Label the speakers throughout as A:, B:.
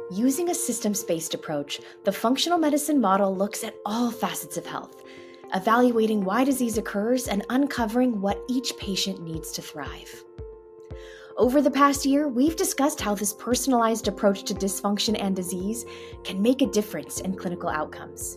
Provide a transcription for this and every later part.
A: Using a systems-based approach, the functional medicine model looks at all facets of health, evaluating why disease occurs and uncovering what each patient needs to thrive. Over the past year, we've discussed how this personalized approach to dysfunction and disease can make a difference in clinical outcomes.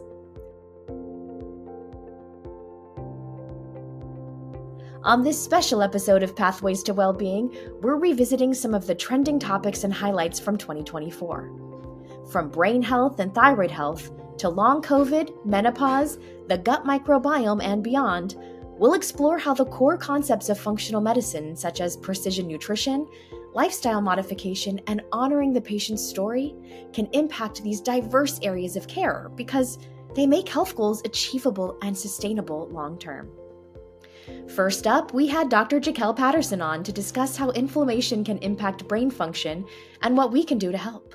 A: On this special episode of Pathways to Wellbeing, we're revisiting some of the trending topics and highlights from 2024. From brain health and thyroid health to long COVID, menopause, the gut microbiome, and beyond, we'll explore how the core concepts of functional medicine, such as precision nutrition, lifestyle modification, and honoring the patient's story, can impact these diverse areas of care because they make health goals achievable and sustainable long-term. First up, we had Dr. Jaquel Patterson on to discuss how inflammation can impact brain function and what we can do to help.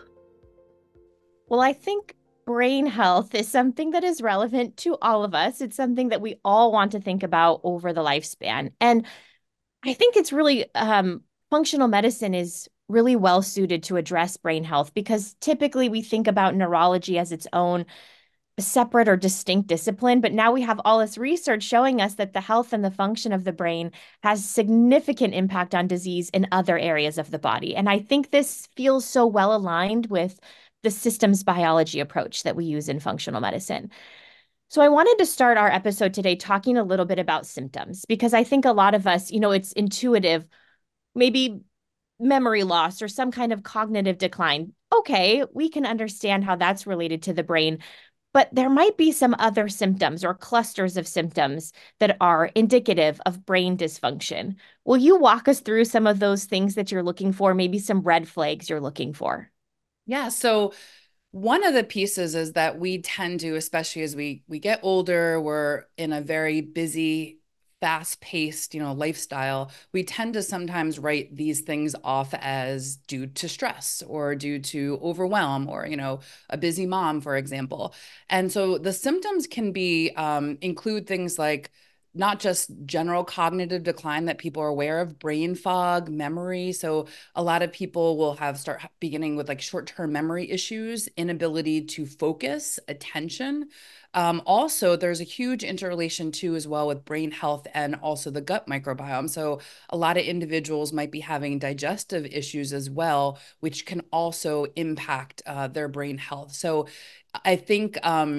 B: Well, I think brain health is something that is relevant to all of us. It's something that we all want to think about over the lifespan. And I think it's really functional medicine is really well suited to address brain health because typically we think about neurology as its own separate or distinct discipline, but now we have all this research showing us that the health and the function of the brain has significant impact on disease in other areas of the body. And I think this feels so well aligned with the systems biology approach that we use in functional medicine. So I wanted to start our episode today talking a little bit about symptoms because I think a lot of us, it's intuitive, maybe memory loss or some kind of cognitive decline. Okay, we can understand how that's related to the brain. But there might be some other symptoms or clusters of symptoms that are indicative of brain dysfunction. Will you walk us through some of those things that you're looking for, maybe some red flags you're looking for?
C: Yeah, so one of the pieces is that we tend to, especially as we get older, we're in a very busy, fast-paced, lifestyle. We tend to sometimes write these things off as due to stress or due to overwhelm or, a busy mom, for example. And so the symptoms can be include things like not just general cognitive decline that people are aware of, brain fog, memory. So a lot of people will start beginning with like short-term memory issues, inability to focus, attention. Also, there's a huge interrelation too as well with brain health and also the gut microbiome. So a lot of individuals might be having digestive issues as well, which can also impact their brain health. So I think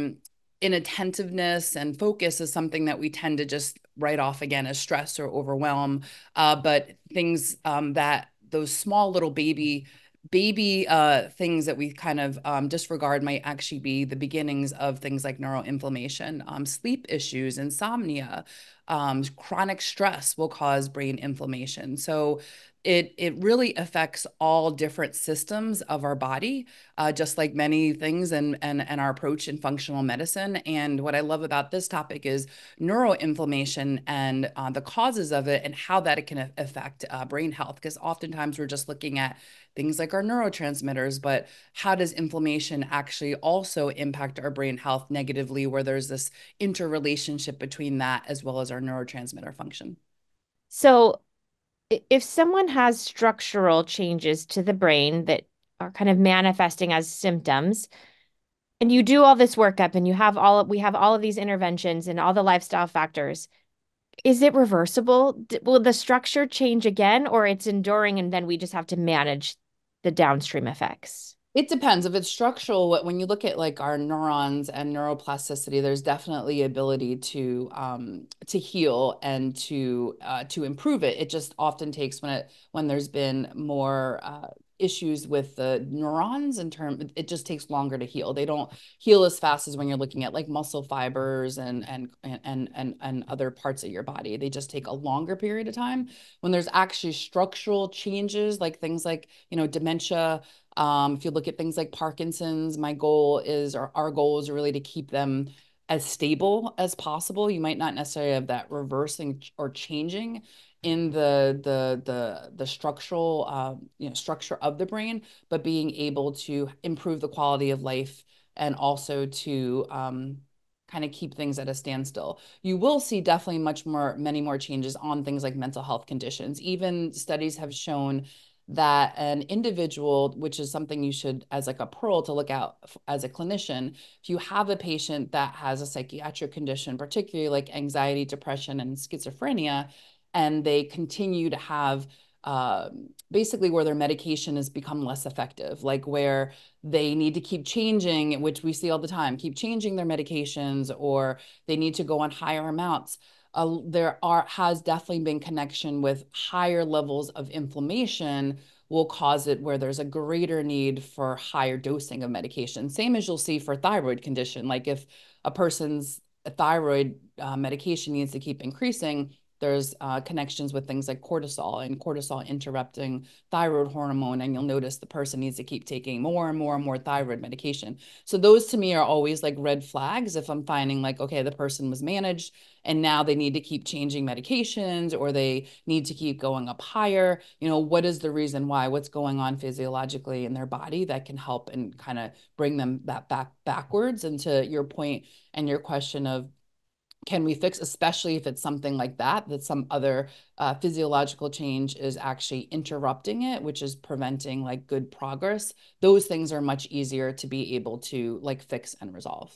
C: inattentiveness and focus is something that we tend to just write off again as stress or overwhelm. But things that those small little baby things that we kind of disregard might actually be the beginnings of things like neuroinflammation, sleep issues, insomnia, chronic stress will cause brain inflammation. So it really affects all different systems of our body, just like many things and our approach in functional medicine. And what I love about this topic is neuroinflammation and the causes of it and how that it can affect brain health. Because oftentimes we're just looking at things like our neurotransmitters, but how does inflammation actually also impact our brain health negatively, where there's this interrelationship between that as well as our neurotransmitter function?
B: So if someone has structural changes to the brain that are kind of manifesting as symptoms, and you do all this workup and we have all of these interventions and all the lifestyle factors, is it reversible? Will the structure change again, or it's enduring and then we just have to manage the downstream effects?
C: It depends. If it's structural, when you look at like our neurons and neuroplasticity, there's definitely ability to heal and to improve it. It just often takes when there's been more issues with the neurons in term, it just takes longer to heal. They don't heal as fast as when you're looking at like muscle fibers and other parts of your body. They just take a longer period of time. When there's actually structural changes, like things like, dementia. If you look at things like Parkinson's, my goal is, or our goal is really to keep them as stable as possible. You might not necessarily have that reversing or changing in the structural structure of the brain, but being able to improve the quality of life and also to kind of keep things at a standstill. You will see definitely many more changes on things like mental health conditions. Even studies have shown that an individual, which is something you should, as like a pearl to look out as a clinician, if you have a patient that has a psychiatric condition, particularly like anxiety, depression, and schizophrenia, and they continue to have basically where their medication has become less effective, like where they need to keep changing, which we see all the time, keep changing their medications, or they need to go on higher amounts. There has definitely been connection with higher levels of inflammation will cause it where there's a greater need for higher dosing of medication. Same as you'll see for thyroid condition. Like if a person's thyroid medication needs to keep increasing, there's connections with things like cortisol and cortisol interrupting thyroid hormone. And you'll notice the person needs to keep taking more and more and more thyroid medication. So those to me are always like red flags if I'm finding like, okay, the person was managed and now they need to keep changing medications or they need to keep going up higher. What is the reason why? What's going on physiologically in their body that can help and kind of bring them that backwards? And to your point and your question of, can we fix, especially if it's something like that some other physiological change is actually interrupting it, which is preventing like good progress. Those things are much easier to be able to like fix and resolve.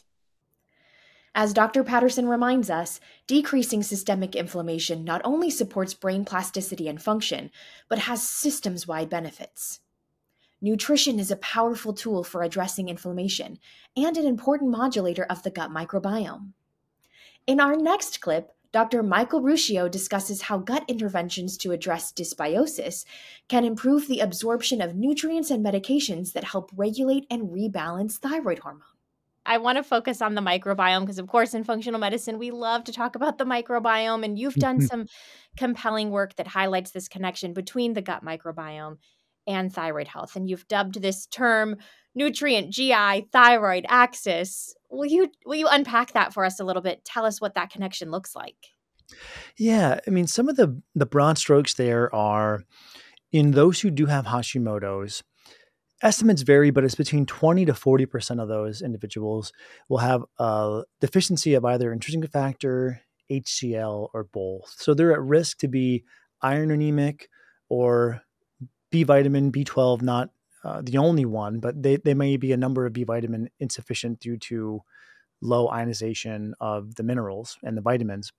A: As Dr. Patterson reminds us, decreasing systemic inflammation not only supports brain plasticity and function, but has systems-wide benefits. Nutrition is a powerful tool for addressing inflammation and an important modulator of the gut microbiome. In our next clip, Dr. Michael Ruscio discusses how gut interventions to address dysbiosis can improve the absorption of nutrients and medications that help regulate and rebalance thyroid hormone.
B: I want to focus on the microbiome because, of course, in functional medicine, we love to talk about the microbiome, and you've done some compelling work that highlights this connection between the gut microbiome and thyroid health. And you've dubbed this term nutrient GI thyroid axis. Will you unpack that for us a little bit? Tell us what that connection looks like.
D: Yeah, I mean, some of the broad strokes there are in those who do have Hashimoto's. Estimates vary, but it's between 20 to 40% of those individuals will have a deficiency of either intrinsic factor, HCl, or both. So they're at risk to be iron anemic or B vitamin, B12, not the only one, but they may be a number of B vitamin insufficient due to low ionization of the minerals and the vitamins.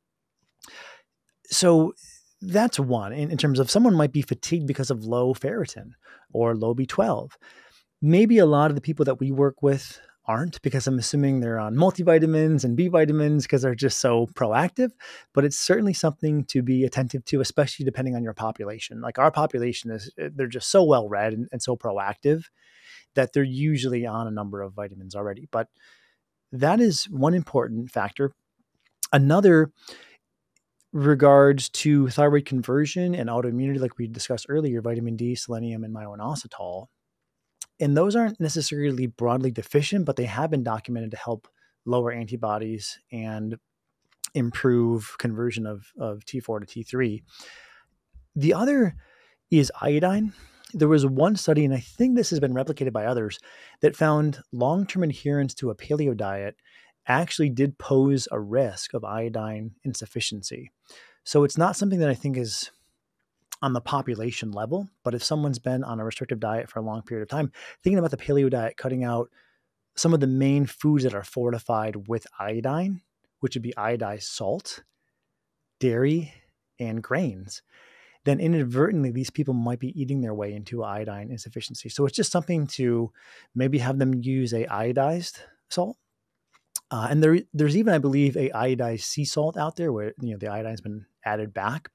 D: So that's one in terms of someone might be fatigued because of low ferritin or low B12. Maybe a lot of the people that we work with aren't, because I'm assuming they're on multivitamins and B vitamins because they're just so proactive, but it's certainly something to be attentive to, especially depending on your population. Like our population they're just so well read and so proactive that they're usually on a number of vitamins already. But that is one important factor. Another regards to thyroid conversion and autoimmunity, like we discussed earlier, vitamin D, selenium, and myoinositol. And those aren't necessarily broadly deficient, but they have been documented to help lower antibodies and improve conversion of T4 to T3. The other is iodine. There was one study, and I think this has been replicated by others, that found long-term adherence to a paleo diet actually did pose a risk of iodine insufficiency. So it's not something that I think is on the population level, but if someone's been on a restrictive diet for a long period of time, thinking about the paleo diet, cutting out some of the main foods that are fortified with iodine, which would be iodized salt, dairy, and grains, then inadvertently these people might be eating their way into iodine insufficiency. So it's just something to maybe have them use a iodized salt. And there's even, I believe, a iodized sea salt out there where the iodine's been added back.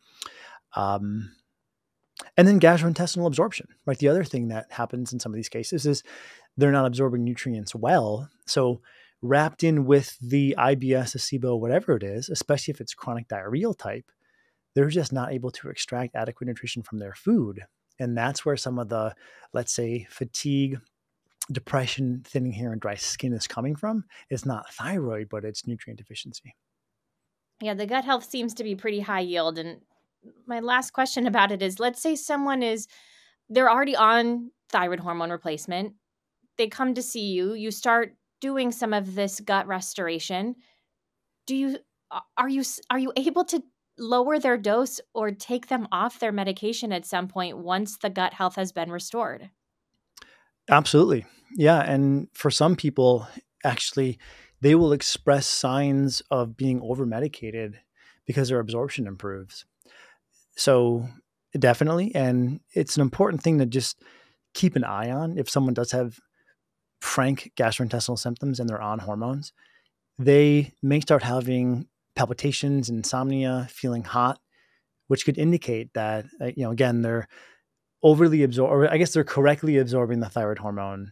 D: And then gastrointestinal absorption, right? The other thing that happens in some of these cases is they're not absorbing nutrients well. So wrapped in with the IBS, a SIBO, whatever it is, especially if it's chronic diarrheal type, they're just not able to extract adequate nutrition from their food. And that's where some of the, let's say, fatigue, depression, thinning hair, and dry skin is coming from. It's not thyroid, but it's nutrient deficiency.
B: Yeah, the gut health seems to be pretty high yield. And my last question about it is, let's say they're already on thyroid hormone replacement. They come to see you, you start doing some of this gut restoration. Are you able to lower their dose or take them off their medication at some point once the gut health has been restored.
D: Absolutely. Yeah. And for some people, actually, they will express signs of being over medicated because their absorption improves. So definitely. And it's an important thing to just keep an eye on if someone does have frank gastrointestinal symptoms and they're on hormones. They may start having palpitations, insomnia, feeling hot, which could indicate that, again, they're overly absorb, or I guess they're correctly absorbing the thyroid hormone.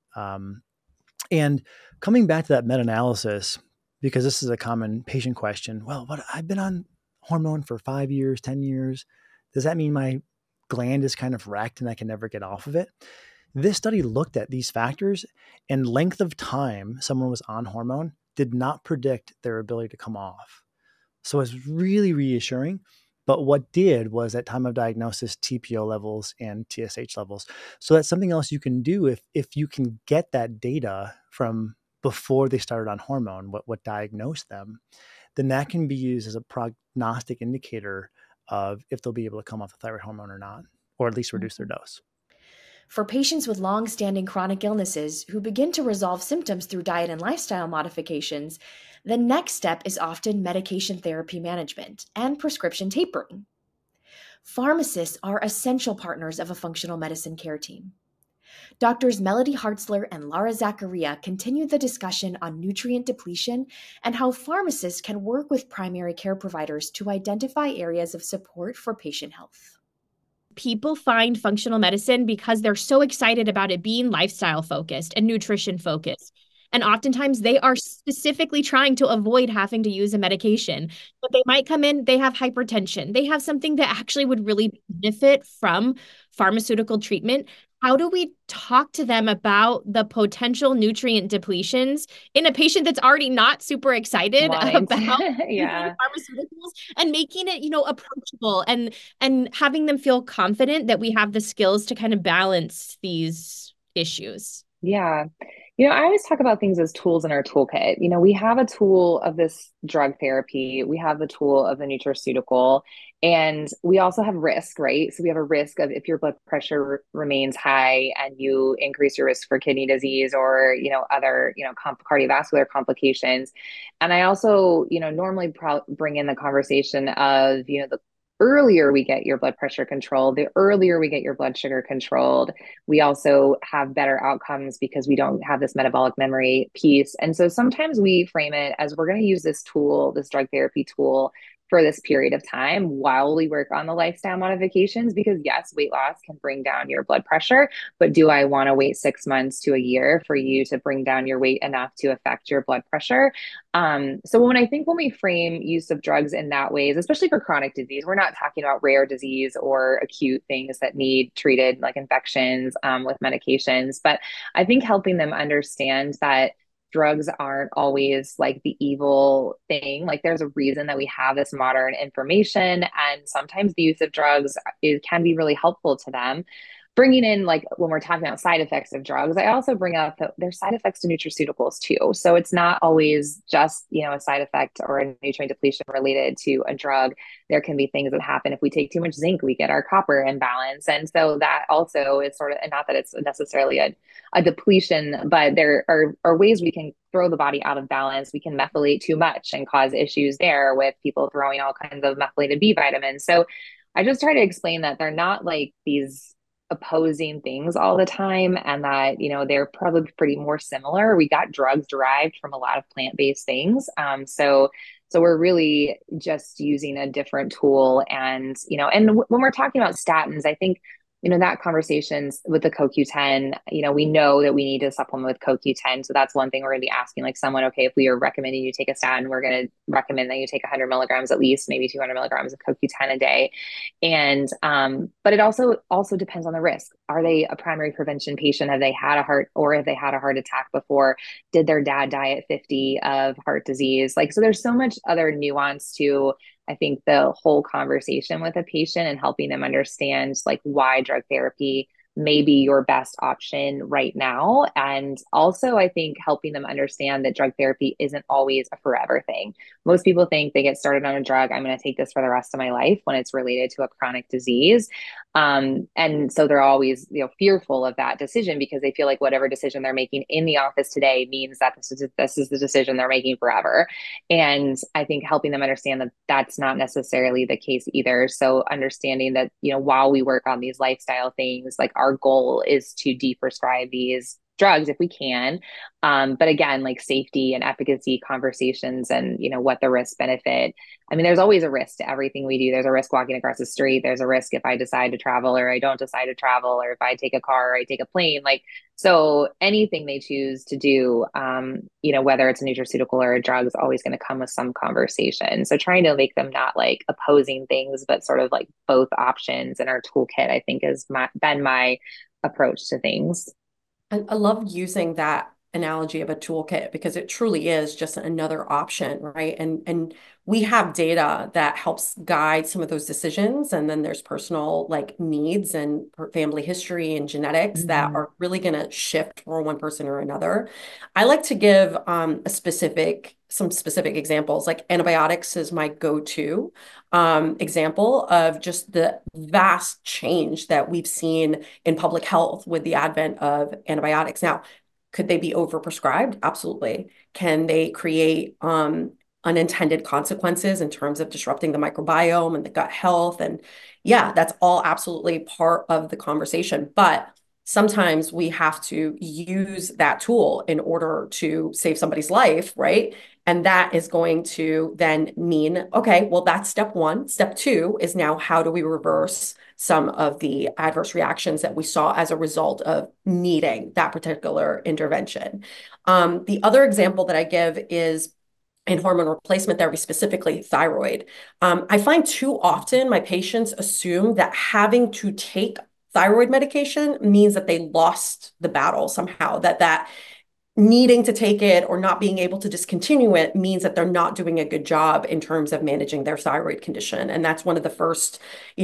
D: And coming back to that meta-analysis, because this is a common patient question. Well, but I've been on hormone for 5 years, 10 years. Does that mean my gland is kind of wrecked and I can never get off of it? This study looked at these factors, and length of time someone was on hormone did not predict their ability to come off. So it's really reassuring. But what did was at time of diagnosis, TPO levels and TSH levels. So that's something else you can do if you can get that data from before they started on hormone, what diagnosed them, then that can be used as a prognostic indicator of if they'll be able to come off the thyroid hormone or not, or at least reduce their dose.
A: For patients with long-standing chronic illnesses who begin to resolve symptoms through diet and lifestyle modifications, the next step is often medication therapy management and prescription tapering. Pharmacists are essential partners of a functional medicine care team. Doctors Melody Hartzler and Lara Zacharia continue the discussion on nutrient depletion and how pharmacists can work with primary care providers to identify areas of support for patient health.
B: People find functional medicine because they're so excited about it being lifestyle focused and nutrition focused. And oftentimes they are specifically trying to avoid having to use a medication. But they might come in, they have hypertension. They have something that actually would really benefit from pharmaceutical treatment. How do we talk to them about the potential nutrient depletions in a patient that's already not super excited about
E: Yeah.
B: pharmaceuticals, and making it, approachable and having them feel confident that we have the skills to kind of balance these issues?
E: Yeah. I always talk about things as tools in our toolkit. We have a tool of this drug therapy, we have the tool of the nutraceutical, and we also have risk, right? So we have a risk of if your blood pressure remains high and you increase your risk for kidney disease or, other, cardiovascular complications. And I also, normally bring in the conversation of, the earlier we get your blood pressure controlled, the earlier we get your blood sugar controlled, we also have better outcomes because we don't have this metabolic memory piece. And so sometimes we frame it as we're going to use this tool, this drug therapy tool, for this period of time while we work on the lifestyle modifications, because yes, weight loss can bring down your blood pressure, but do I want to wait 6 months to a year for you to bring down your weight enough to affect your blood pressure? So when we frame use of drugs in that ways, especially for chronic disease, we're not talking about rare disease or acute things that need treated like infections with medications, but I think helping them understand that drugs aren't always like the evil thing. Like there's a reason that we have this modern information, and sometimes the use of drugs can be really helpful to them. Bringing in, like when we're talking about side effects of drugs, I also bring up that there's side effects to nutraceuticals too. So it's not always just, a side effect or a nutrient depletion related to a drug. There can be things that happen. If we take too much zinc, we get our copper imbalance. And so that also is sort of, and not that it's necessarily a depletion, but there are ways we can throw the body out of balance. We can methylate too much and cause issues there with people throwing all kinds of methylated B vitamins. So I just try to explain that they're not like these opposing things all the time, and that they're probably pretty more similar. We got drugs derived from a lot of plant-based things, so we're really just using a different tool. And when we're talking about statins, I think that conversations with the CoQ10, we know that we need to supplement with CoQ10. So that's one thing we're going to be asking, like someone, okay, if we are recommending you take a statin, we're going to recommend that you take 100 milligrams, at least maybe 200 milligrams of CoQ10 a day. And, but it also depends on the risk. Are they a primary prevention patient? Have they had a heart attack before? Did their dad die at 50 of heart disease? So there's so much other nuance to, I think, the whole conversation with a patient and helping them understand like why drug therapy may be your best option right now. And also, I think helping them understand that drug therapy isn't always a forever thing. Most people think they get started on a drug, I'm going to take this for the rest of my life, when it's related to a chronic disease. And so they're always, fearful of that decision, because they feel like whatever decision they're making in the office today means that this is the decision they're making forever. And I think helping them understand that that's not necessarily the case either. So understanding that, while we work on these lifestyle things, like our goal is to deprescribe these drugs if we can. But again, like safety and efficacy conversations and, what the risk benefit. I mean, there's always a risk to everything we do. There's a risk walking across the street. There's a risk if I decide to travel or I don't decide to travel, or if I take a car or I take a plane. Like, so anything they choose to do, whether it's a nutraceutical or a drug, is always going to come with some conversation. So trying to make them not like opposing things, but sort of like both options in our toolkit, I think has been my approach to things.
F: I love using that analogy of a toolkit, because it truly is just another option, right? And we have data that helps guide some of those decisions. And then there's personal like needs and family history and genetics that are really going to shift for one person or another. I like to give some specific examples. Like antibiotics is my go-to example of just the vast change that we've seen in public health with the advent of antibiotics. Now, could they be overprescribed? Absolutely. Can they create unintended consequences in terms of disrupting the microbiome and the gut health? And yeah, that's all absolutely part of the conversation. But sometimes we have to use that tool in order to save somebody's life, right? And that is going to then mean, okay, well, that's step one. Step two is now, how do we reverse some of the adverse reactions that we saw as a result of needing that particular intervention? The other example that I give is in hormone replacement therapy, specifically thyroid. I find too often my patients assume that having to take thyroid medication means that they lost the battle somehow, that needing to take it or not being able to discontinue it means that they're not doing a good job in terms of managing their thyroid condition. And that's one of the first,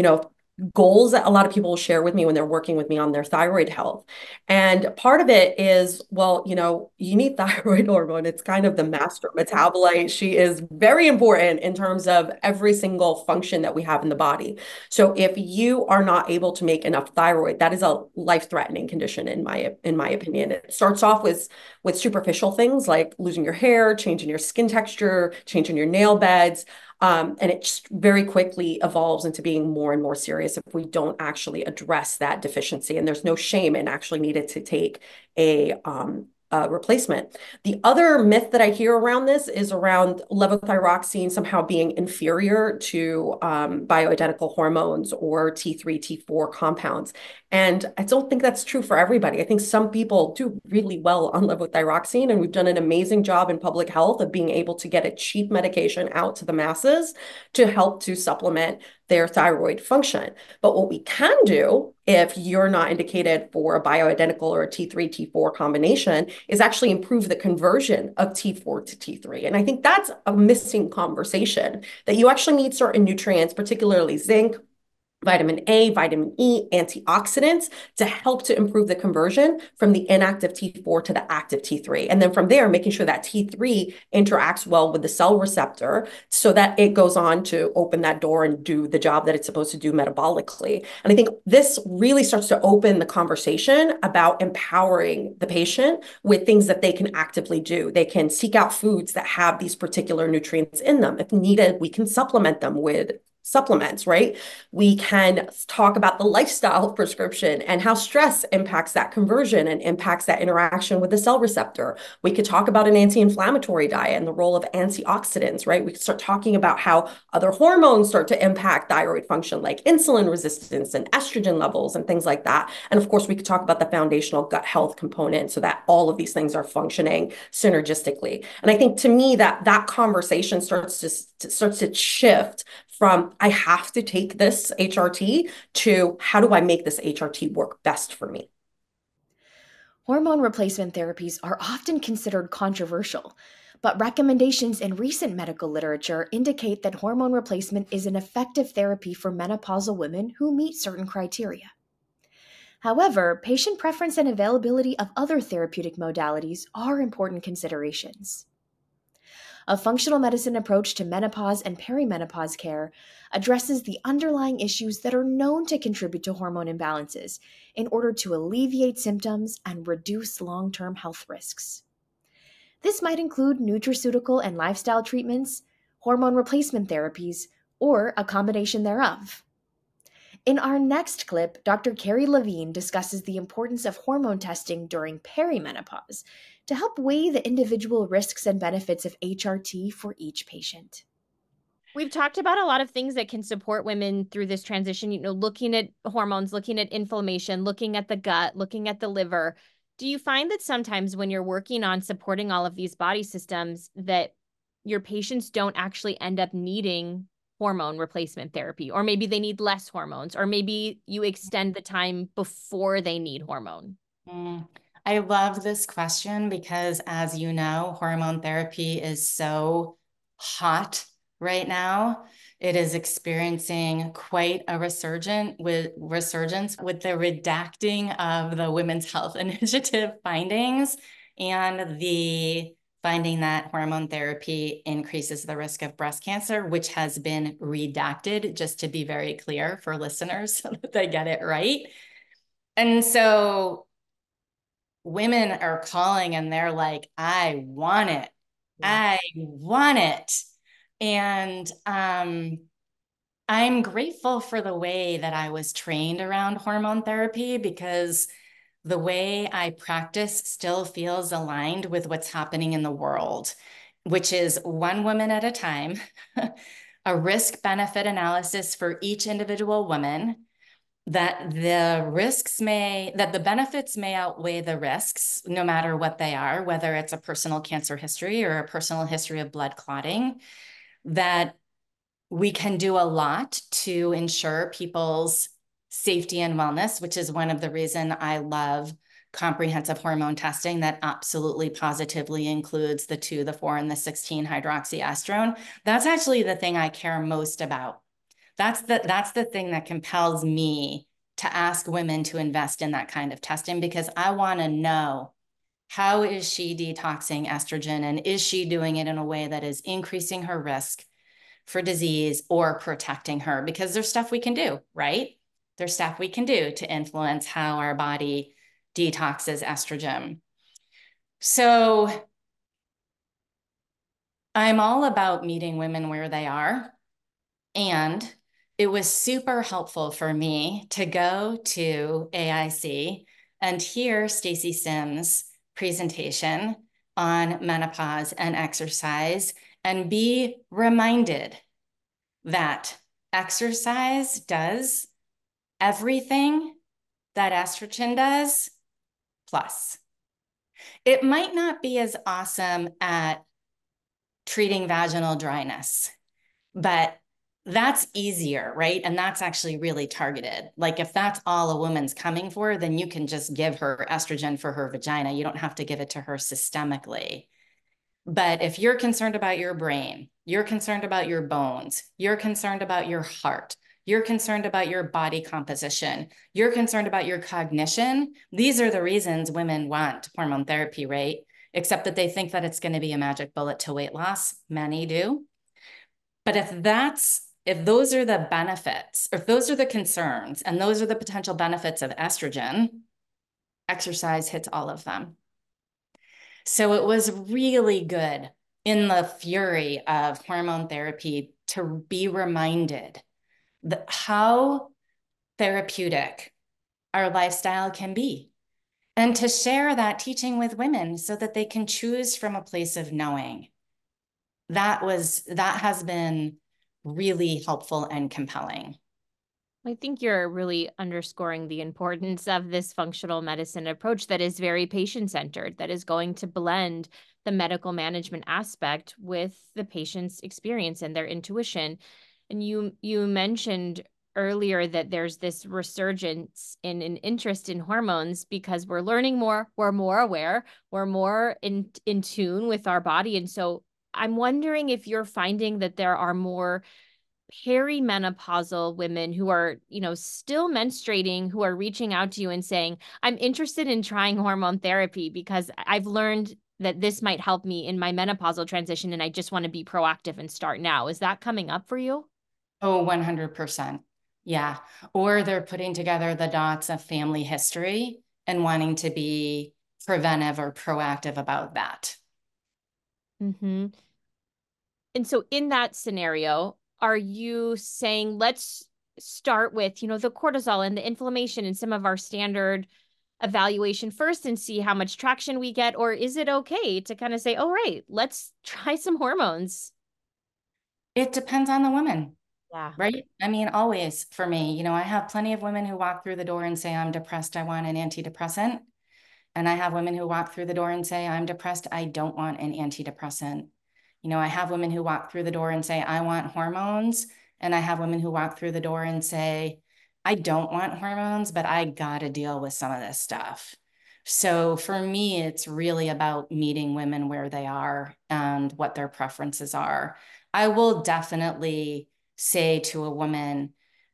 F: goals that a lot of people will share with me when they're working with me on their thyroid health. And part of it is, well, you need thyroid hormone. It's kind of the master metabolite. She is very important in terms of every single function that we have in the body. So if you are not able to make enough thyroid, that is a life-threatening condition in my opinion. It starts off with superficial things like losing your hair, changing your skin texture, changing your nail beds. And it just very quickly evolves into being more and more serious if we don't actually address that deficiency. And there's no shame in actually needed to take a replacement. The other myth that I hear around this is around levothyroxine somehow being inferior to bioidentical hormones or T3, T4 compounds. And I don't think that's true for everybody. I think some people do really well on levothyroxine, and we've done an amazing job in public health of being able to get a cheap medication out to the masses to help to supplement their thyroid function. But what we can do, if you're not indicated for a bioidentical or a T3, T4 combination, is actually improve the conversion of T4 to T3. And I think that's a missing conversation, that you actually need certain nutrients, particularly zinc, vitamin A, vitamin E, antioxidants, to help to improve the conversion from the inactive T4 to the active T3. And then from there, making sure that T3 interacts well with the cell receptor so that it goes on to open that door and do the job that it's supposed to do metabolically. And I think this really starts to open the conversation about empowering the patient with things that they can actively do. They can seek out foods that have these particular nutrients in them. If needed, we can supplement them with supplements, right? We can talk about the lifestyle prescription and how stress impacts that conversion and impacts that interaction with the cell receptor. We could talk about an anti-inflammatory diet and the role of antioxidants, right? We could start talking about how other hormones start to impact thyroid function, like insulin resistance and estrogen levels and things like that. And of course, we could talk about the foundational gut health component so that all of these things are functioning synergistically. And I think to me that conversation starts to shift from I have to take this HRT to how do I make this HRT work best for me?
A: Hormone replacement therapies are often considered controversial, but recommendations in recent medical literature indicate that hormone replacement is an effective therapy for menopausal women who meet certain criteria. However, patient preference and availability of other therapeutic modalities are important considerations. A functional medicine approach to menopause and perimenopause care addresses the underlying issues that are known to contribute to hormone imbalances in order to alleviate symptoms and reduce long term health risks. This might include nutraceutical and lifestyle treatments, hormone replacement therapies, or a combination thereof. In our next clip, Dr. Carrie Levine discusses the importance of hormone testing during perimenopause to help weigh the individual risks and benefits of HRT for each patient.
B: We've talked about a lot of things that can support women through this transition, looking at hormones, looking at inflammation, looking at the gut, looking at the liver. Do you find that sometimes when you're working on supporting all of these body systems that your patients don't actually end up needing hormone replacement therapy, or maybe they need less hormones, or maybe you extend the time before they need hormone?
G: I love this question because, as you know, hormone therapy is so hot right now. It is experiencing quite a resurgence with the redacting of the Women's Health Initiative findings and the finding that hormone therapy increases the risk of breast cancer, which has been redacted, just to be very clear for listeners so that they get it right. And so women are calling and they're like, I want it. I want it. And I'm grateful for the way that I was trained around hormone therapy, because the way I practice still feels aligned with what's happening in the world, which is one woman at a time, a risk-benefit analysis for each individual woman, that the benefits may outweigh the risks, no matter what they are, whether it's a personal cancer history or a personal history of blood clotting, that we can do a lot to ensure people's safety and wellness, which is one of the reasons I love comprehensive hormone testing that absolutely positively includes the 2, the 4, and the 16 hydroxyestrone. That's actually the thing I care most about. That's the thing that compels me to ask women to invest in that kind of testing, because I want to know, how is she detoxing estrogen, and is she doing it in a way that is increasing her risk for disease or protecting her? Because there's stuff we can do, right? There's stuff we can do to influence how our body detoxes estrogen. So I'm all about meeting women where they are. And it was super helpful for me to go to AIC and hear Stacy Sims' presentation on menopause and exercise, and be reminded that exercise does everything that estrogen does, plus. It might not be as awesome at treating vaginal dryness, but that's easier, right? And that's actually really targeted. Like, if that's all a woman's coming for, then you can just give her estrogen for her vagina. You don't have to give it to her systemically. But if you're concerned about your brain, you're concerned about your bones, you're concerned about your heart, you're concerned about your body composition, you're concerned about your cognition, these are the reasons women want hormone therapy, right? Except that they think that it's going to be a magic bullet to weight loss. Many do. But if those are the benefits, or if those are the concerns, and those are the potential benefits of estrogen, exercise hits all of them. So it was really good in the fury of hormone therapy to be reminded that how therapeutic our lifestyle can be, and to share that teaching with women so that they can choose from a place of knowing. That has been really helpful and compelling.
B: I think you're really underscoring the importance of this functional medicine approach that is very patient-centered, that is going to blend the medical management aspect with the patient's experience and their intuition. And you mentioned earlier that there's this resurgence in an interest in hormones because we're learning more, we're more aware, we're more in tune with our body. And so I'm wondering if you're finding that there are more perimenopausal women who are, still menstruating, who are reaching out to you and saying, I'm interested in trying hormone therapy because I've learned that this might help me in my menopausal transition and I just want to be proactive and start now. Is that coming up for you?
G: Oh, 100%. Yeah. Or they're putting together the dots of family history and wanting to be preventive or proactive about that.
B: Mm-hmm. And so in that scenario, are you saying, let's start with, the cortisol and the inflammation and some of our standard evaluation first and see how much traction we get? Or is it okay to kind of say, all right, let's try some hormones?
G: It depends on the woman.
B: Yeah.
G: Right? I mean, always for me, I have plenty of women who walk through the door and say, I'm depressed, I want an antidepressant. And I have women who walk through the door and say, I'm depressed, I don't want an antidepressant. I have women who walk through the door and say, I want hormones. And I have women who walk through the door and say, I don't want hormones, but I got to deal with some of this stuff. So for me, it's really about meeting women where they are and what their preferences are. I will definitely say to a woman,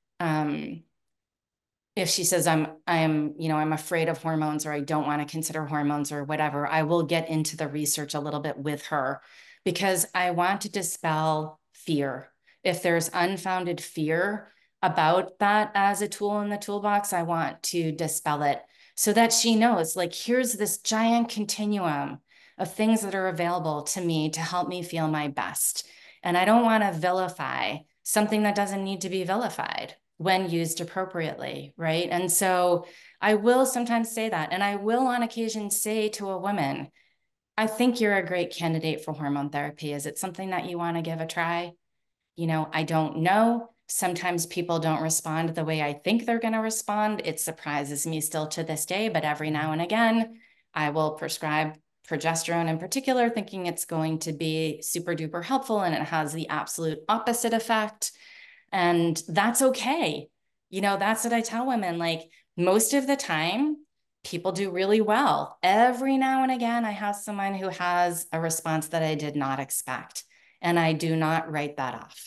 G: if she says I'm afraid of hormones or I don't want to consider hormones or whatever, I will get into the research a little bit with her because I want to dispel fear. If there's unfounded fear about that as a tool in the toolbox, I want to dispel it so that she knows, like, here's this giant continuum of things that are available to me to help me feel my best. And I don't want to vilify something that doesn't need to be vilified when used appropriately, right? And so I will sometimes say that, and I will on occasion say to a woman, I think you're a great candidate for hormone therapy. Is it something that you want to give a try? I don't know. Sometimes people don't respond the way I think they're going to respond. It surprises me still to this day, but every now and again, I will prescribe progesterone in particular, thinking it's going to be super duper helpful, and it has the absolute opposite effect. And that's okay. That's what I tell women. Like, most of the time, people do really well. Every now and again, I have someone who has a response that I did not expect, and I do not write that off.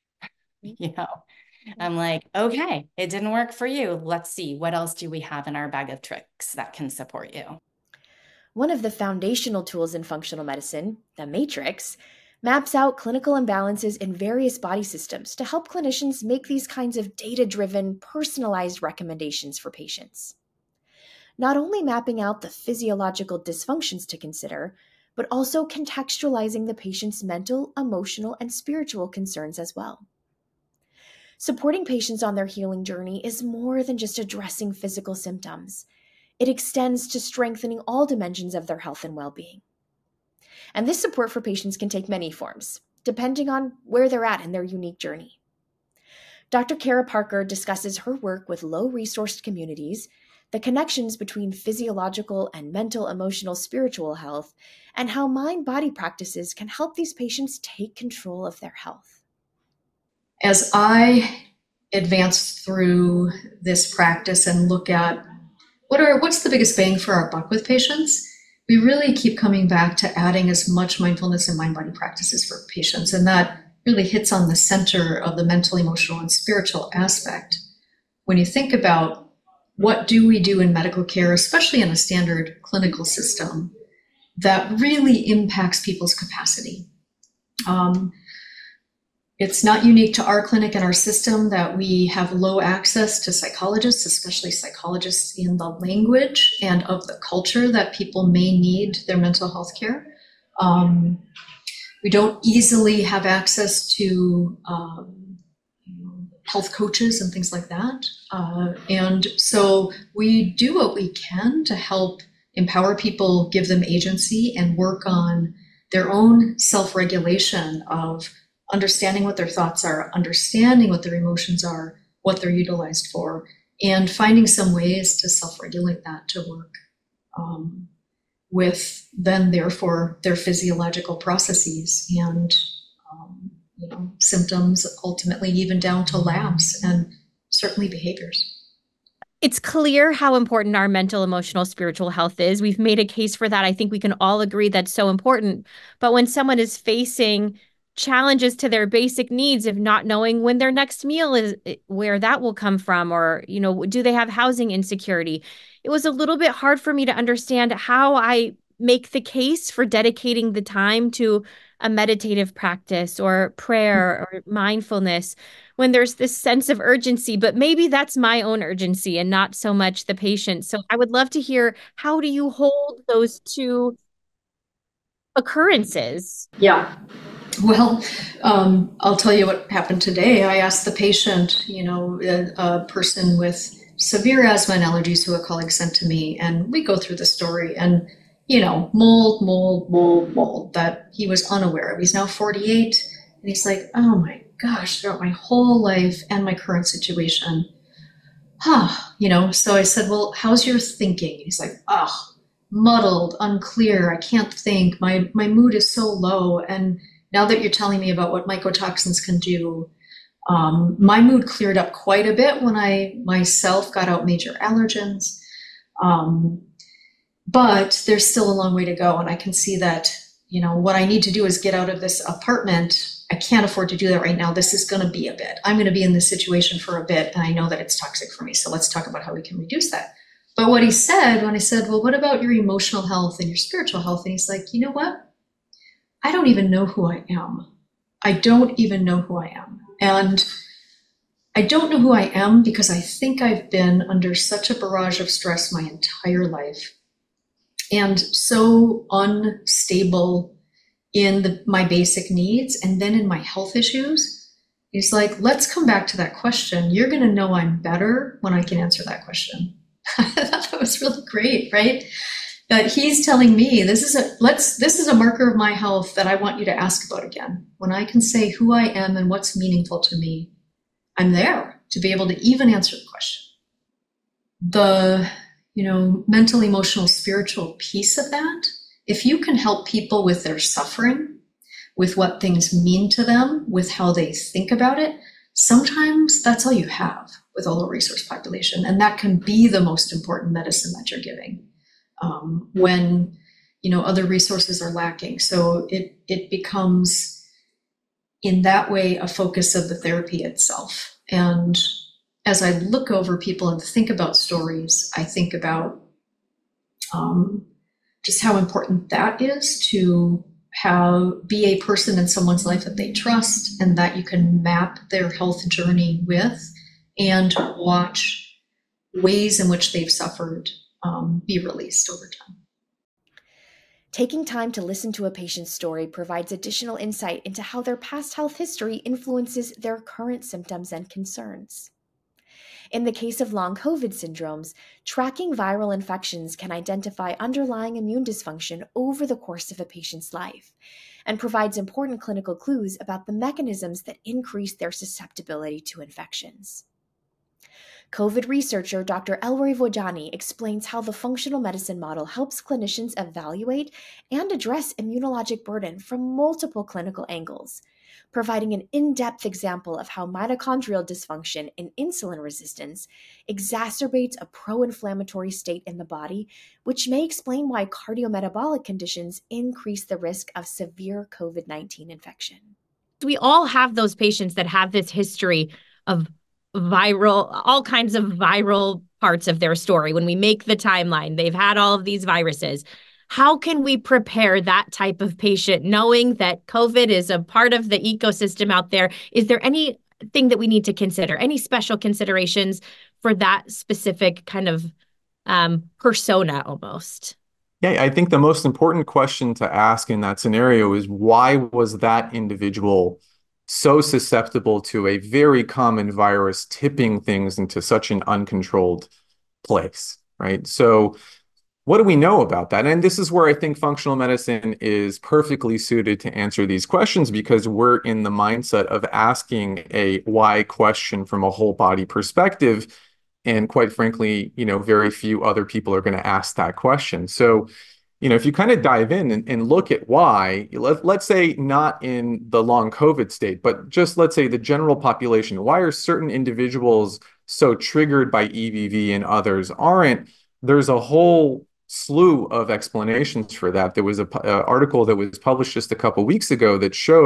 G: I'm like, okay, it didn't work for you. Let's see, what else do we have in our bag of tricks that can support you?
A: One of the foundational tools in functional medicine, the Matrix, maps out clinical imbalances in various body systems to help clinicians make these kinds of data-driven, personalized recommendations for patients. Not only mapping out the physiological dysfunctions to consider, but also contextualizing the patient's mental, emotional, and spiritual concerns as well. Supporting patients on their healing journey is more than just addressing physical symptoms. It extends to strengthening all dimensions of their health and well-being. And this support for patients can take many forms, depending on where they're at in their unique journey. Dr. Kara Parker discusses her work with low-resourced communities, the connections between physiological and mental, emotional, spiritual health, and how mind-body practices can help these patients take control of their health.
H: As I advance through this practice and look at what's the biggest bang for our buck with patients, we really keep coming back to adding as much mindfulness and mind-body practices for patients. And that really hits on the center of the mental, emotional, and spiritual aspect. When you think about what do we do in medical care, especially in a standard clinical system, that really impacts people's capacity. It's not unique to our clinic and our system that we have low access to psychologists, especially psychologists in the language and of the culture that people may need their mental health care. We don't easily have access to health coaches and things like that. And so we do what we can to help empower people, give them agency, and work on their own self-regulation of understanding what their thoughts are, understanding what their emotions are, what they're utilized for, and finding some ways to self-regulate that to work with then therefore their physiological processes and symptoms, ultimately even down to labs and certainly behaviors.
B: It's clear how important our mental, emotional, spiritual health is. We've made a case for that. I think we can all agree that's so important. But when someone is facing challenges to their basic needs of not knowing when their next meal is, where that will come from, or, do they have housing insecurity? It was a little bit hard for me to understand how I make the case for dedicating the time to a meditative practice or prayer or mindfulness when there's this sense of urgency, but maybe that's my own urgency and not so much the patient. So I would love to hear, how do you hold those two occurrences?
H: Yeah. Well, I'll tell you what happened today. I asked the patient, a person with severe asthma and allergies who a colleague sent to me, and we go through the story and, mold that he was unaware of. He's now 48, and he's like, oh my gosh, throughout my whole life and my current situation, so I said, well, how's your thinking? He's like, oh, muddled, unclear. I can't think. My mood is so low. And now that you're telling me about what mycotoxins can do, my mood cleared up quite a bit when I myself got out major allergens. But there's still a long way to go. And I can see that, what I need to do is get out of this apartment. I can't afford to do that right now. This is going to be a bit. I'm going to be in this situation for a bit, and I know that it's toxic for me. So let's talk about how we can reduce that. But what he said when I said, well, what about your emotional health and your spiritual health? And he's like, you know what? I don't even know who I am. I don't even know who I am. And I don't know who I am because I think I've been under such a barrage of stress my entire life and so unstable in my basic needs and then in my health issues. He's like, let's come back to that question. You're going to know I'm better when I can answer that question. I thought that was really great, right? That he's telling me this is a marker of my health that I want you to ask about again. When I can say who I am and what's meaningful to me, I'm there to be able to even answer the question. The, mental, emotional, spiritual piece of that, if you can help people with their suffering, with what things mean to them, with how they think about it, sometimes that's all you have with a low resource population. And that can be the most important medicine that you're giving when, other resources are lacking. So it becomes in that way a focus of the therapy itself. And as I look over people and think about stories, I think about just how important that is to be a person in someone's life that they trust and that you can map their health journey with and watch ways in which they've suffered be released over time.
A: Taking time to listen to a patient's story provides additional insight into how their past health history influences their current symptoms and concerns. In the case of long COVID syndromes, tracking viral infections can identify underlying immune dysfunction over the course of a patient's life and provides important clinical clues about the mechanisms that increase their susceptibility to infections. COVID researcher Dr. Elroy Vojani explains how the functional medicine model helps clinicians evaluate and address immunologic burden from multiple clinical angles, providing an in-depth example of how mitochondrial dysfunction and insulin resistance exacerbates a pro-inflammatory state in the body, which may explain why cardiometabolic conditions increase the risk of severe COVID-19 infection.
B: We all have those patients that have this history of all kinds of viral parts of their story. When we make the timeline, they've had all of these viruses. How can we prepare that type of patient, knowing that COVID is a part of the ecosystem out there? Is there anything that we need to consider, any special considerations for that specific kind of persona almost?
I: Yeah, I think the most important question to ask in that scenario is, why was that individual so susceptible to a very common virus tipping things into such an uncontrolled place, right? So what do we know about that? And this is where I think functional medicine is perfectly suited to answer these questions, because we're in the mindset of asking a why question from a whole body perspective. And quite frankly, very few other people are going to ask that question. So, if you kind of dive in and look at why, let's say not in the long COVID state, but just let's say the general population, why are certain individuals so triggered by EBV and others aren't? There's a whole slew of explanations for that. There was an article that was published just a couple of weeks ago that showed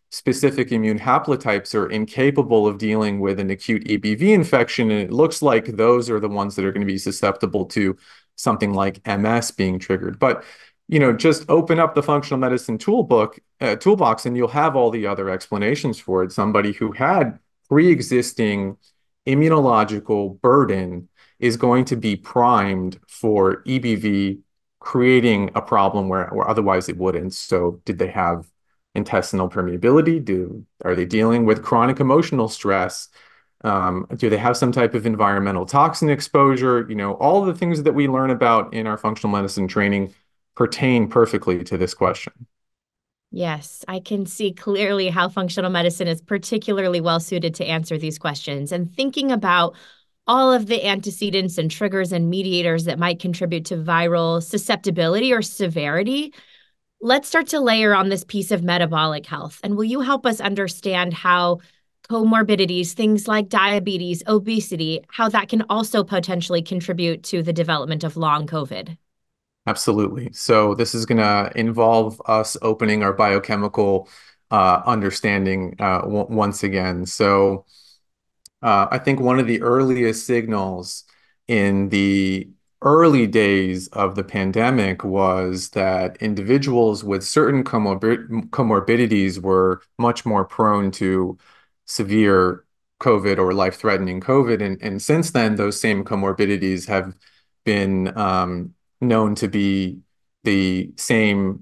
I: specific immune haplotypes are incapable of dealing with an acute EBV infection, and it looks like those are the ones that are going to be susceptible to something like MS being triggered. But just open up the functional medicine toolbox, and you'll have all the other explanations for it. Somebody who had pre-existing immunological burden is going to be primed for EBV, creating a problem where otherwise it wouldn't. So did they have intestinal permeability? Are they dealing with chronic emotional stress? Do they have some type of environmental toxin exposure? All the things that we learn about in our functional medicine training pertain perfectly to this question.
B: Yes, I can see clearly how functional medicine is particularly well suited to answer these questions. And thinking about all of the antecedents and triggers and mediators that might contribute to viral susceptibility or severity, let's start to layer on this piece of metabolic health. And will you help us understand how comorbidities, things like diabetes, obesity, how that can also potentially contribute to the development of long COVID?
I: Absolutely. So this is going to involve us opening our biochemical understanding once again. So I think one of the earliest signals in the early days of the pandemic was that individuals with certain comorbidities were much more prone to severe COVID or life-threatening COVID. And since then, those same comorbidities have been known to be the same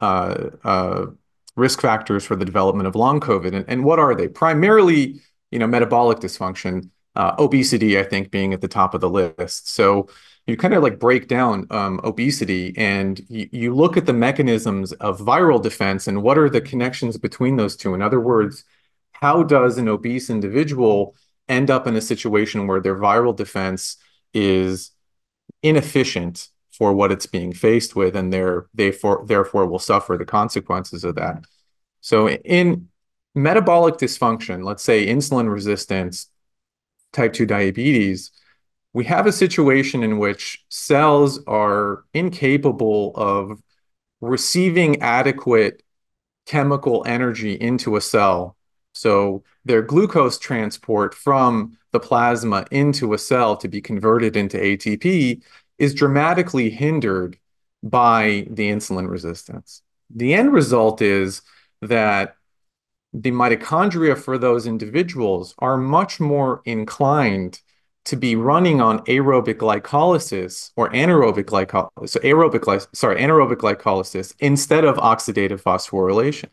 I: risk factors for the development of long COVID. And what are they? Primarily, metabolic dysfunction, obesity, I think, being at the top of the list. So you kind of like break down obesity, and you look at the mechanisms of viral defense and what are the connections between those two. In other words, how does an obese individual end up in a situation where their viral defense is inefficient for what it's being faced with, and therefore will suffer the consequences of that. So in metabolic dysfunction, let's say insulin resistance, type 2 diabetes, we have a situation in which cells are incapable of receiving adequate chemical energy into a cell. So their glucose transport from the plasma into a cell to be converted into ATP is dramatically hindered by the insulin resistance. The end result is that the mitochondria for those individuals are much more inclined to be running on aerobic glycolysis or anaerobic glycolysis instead of oxidative phosphorylation.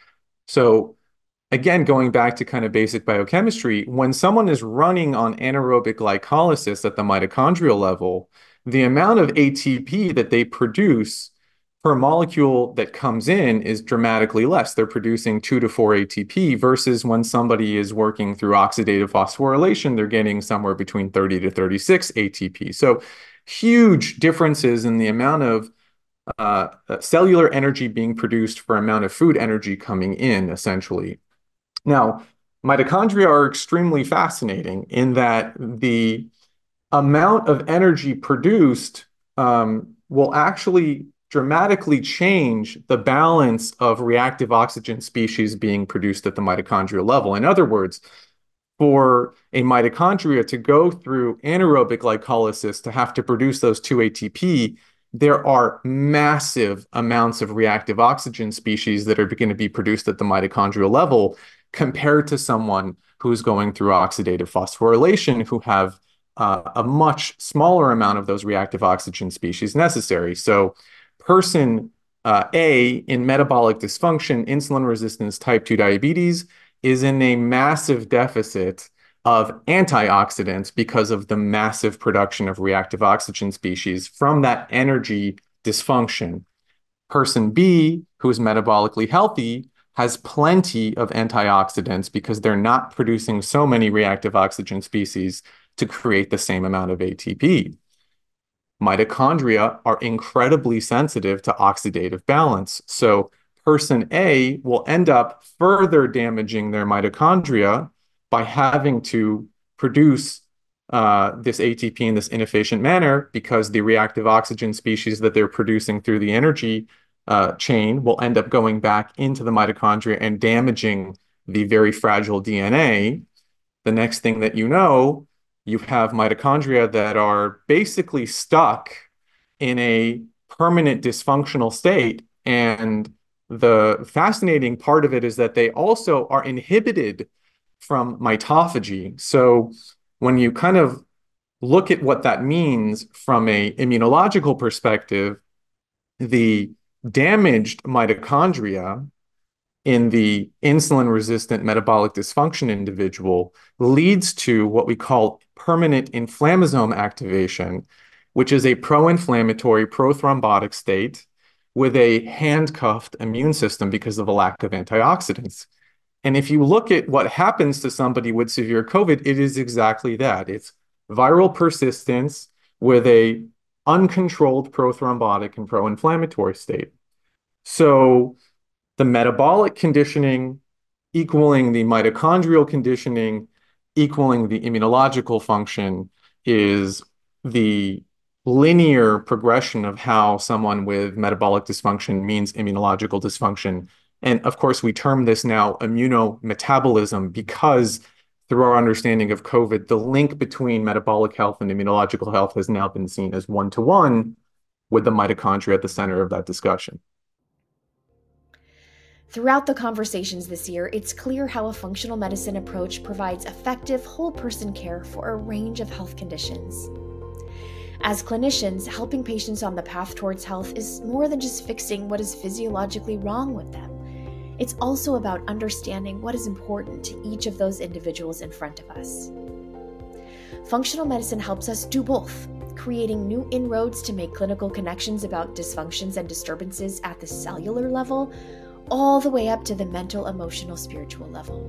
I: So again, going back to kind of basic biochemistry, when someone is running on anaerobic glycolysis at the mitochondrial level, the amount of ATP that they produce per molecule that comes in is dramatically less. They're producing 2 to 4 ATP versus when somebody is working through oxidative phosphorylation, they're getting somewhere between 30 to 36 ATP. So huge differences in the amount of cellular energy being produced for amount of food energy coming in, essentially. Now, mitochondria are extremely fascinating in that the amount of energy produced will actually dramatically change the balance of reactive oxygen species being produced at the mitochondrial level. In other words, for a mitochondria to go through anaerobic glycolysis to have to produce those 2 ATP, there are massive amounts of reactive oxygen species that are going to be produced at the mitochondrial level compared to someone who's going through oxidative phosphorylation, who have a much smaller amount of those reactive oxygen species necessary. So person A in metabolic dysfunction, insulin resistance, type 2 diabetes is in a massive deficit of antioxidants because of the massive production of reactive oxygen species from that energy dysfunction. Person B, who is metabolically healthy, has plenty of antioxidants because they're not producing so many reactive oxygen species to create the same amount of ATP. Mitochondria are incredibly sensitive to oxidative balance. So person A will end up further damaging their mitochondria by having to produce this ATP in this inefficient manner because the reactive oxygen species that they're producing through the energy chain will end up going back into the mitochondria and damaging the very fragile DNA. The next thing that you know, you have mitochondria that are basically stuck in a permanent dysfunctional state. And the fascinating part of it is that they also are inhibited from mitophagy. So when you kind of look at what that means from a immunological perspective, the damaged mitochondria in the insulin-resistant metabolic dysfunction individual leads to what we call permanent inflammasome activation, which is a pro-inflammatory, pro-thrombotic state with a handcuffed immune system because of a lack of antioxidants. And if you look at what happens to somebody with severe COVID, it is exactly that. It's viral persistence with a uncontrolled prothrombotic and pro-inflammatory state. So the metabolic conditioning equaling the mitochondrial conditioning equaling the immunological function is the linear progression of how someone with metabolic dysfunction means immunological dysfunction. And of course, we term this now immunometabolism because through our understanding of COVID, the link between metabolic health and immunological health has now been seen as one-to-one with the mitochondria at the center of that discussion.
A: Throughout the conversations this year, it's clear how a functional medicine approach provides effective whole-person care for a range of health conditions. As clinicians, helping patients on the path towards health is more than just fixing what is physiologically wrong with them. It's also about understanding what is important to each of those individuals in front of us. Functional medicine helps us do both, creating new inroads to make clinical connections about dysfunctions and disturbances at the cellular level, all the way up to the mental, emotional, spiritual level.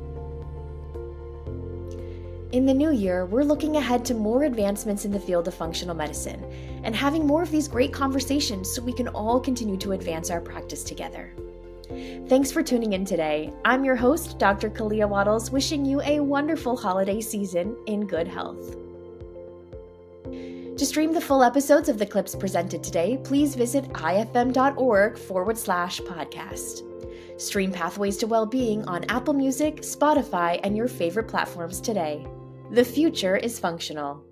A: In the new year, we're looking ahead to more advancements in the field of functional medicine and having more of these great conversations so we can all continue to advance our practice together. Thanks for tuning in today. I'm your host, Dr. Kalia Waddles, wishing you a wonderful holiday season in good health. To stream the full episodes of the clips presented today, please visit ifm.org/podcast. Stream Pathways to Wellbeing on Apple Music, Spotify, and your favorite platforms today. The future is functional.